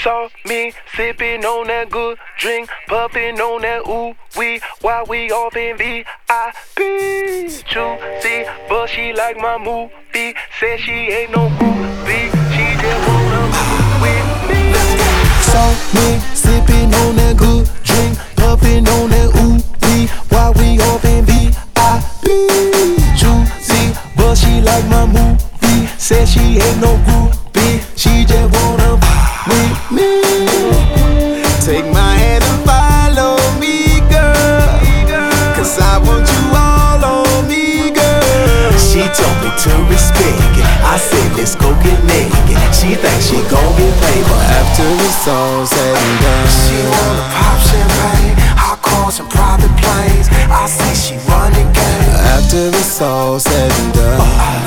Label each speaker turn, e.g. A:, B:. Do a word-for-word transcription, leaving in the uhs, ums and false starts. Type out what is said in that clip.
A: saw me sipping on that good drink, puffing on that ooh wee, while we off in V I P. Juicy, but she like my movie. Said she ain't no groupie, she just wanna move with me.
B: Saw me sipping on that good drink, puffing on that ooh wee, while we off in V I P. Juicy, but she like my movie. Said she ain't no groupie, she just wanna with me. Take my hand and follow me, girl, cause I want you all on me, girl.
C: She told me to respect it, I said let's go get naked. She thinks she gon' get paper
B: after it's all said and done.
C: She wanna pop champagne, hot cars and private planes. I say she running game
B: after it's all said and done.